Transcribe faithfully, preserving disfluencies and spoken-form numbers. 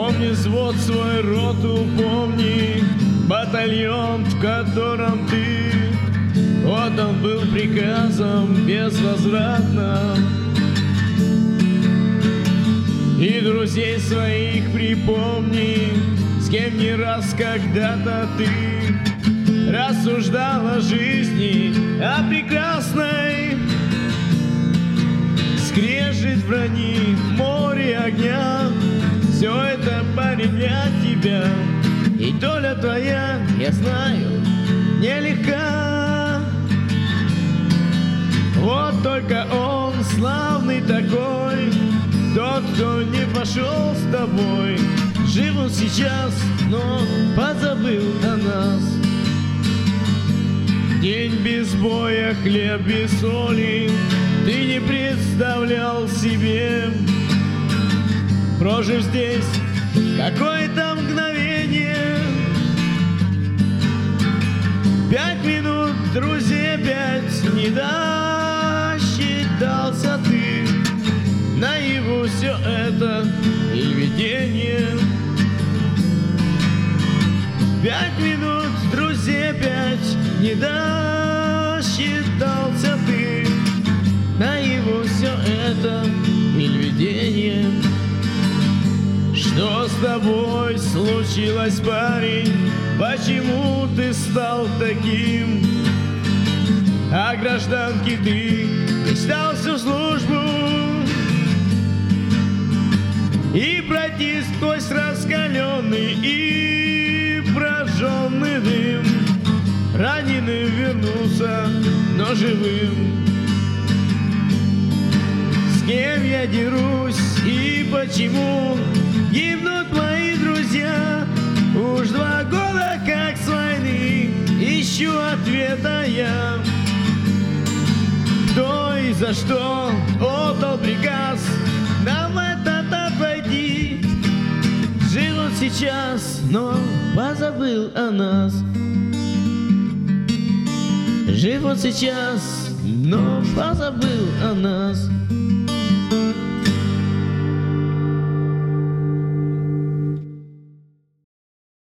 Помни взвод свой, роту, помни батальон, в котором ты отдан был приказом безвозвратно. И друзей своих припомни, с кем не раз когда-то ты рассуждал о жизни, о прекрасной. Скрежет брони, море огня, все это, парень, для тебя. И доля твоя, я знаю, нелегка. Вот только он славный такой, тот, кто не пошел с тобой. Жив он сейчас, но позабыл о нас. День без боя, хлеб без соли, ты не представлял себе, прожив здесь какое-то мгновение. Пять минут, друзья, пять, не досчитался ты. Наяву все это и видение. Пять минут, друзья, пять, не досчитался ты. Наяву все это и видение. Что с тобой случилось, парень? Почему ты стал таким? О гражданке ты мечтал всю службу и пройти сквозь раскаленный и прожженный дым. Раненым вернулся, но живым. С кем я дерусь и почему гибнут мои друзья? Уж два года как с войны ищу ответа я. Кто и за что отдал приказ нам это-то пройти? Жил он сейчас, но позабыл о нас. Жив он сейчас, но позабыл о нас.